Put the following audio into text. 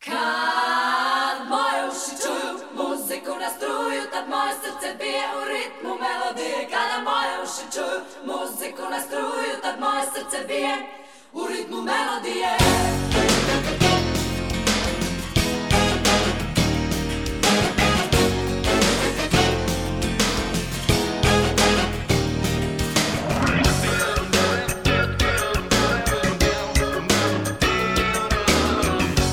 Kad moje uši čuju muziku na struju, tad moje srce bije u ritmu melodije. Kada moje uši čuju muziku na struju, tad moje srce bije u ritmu melodije.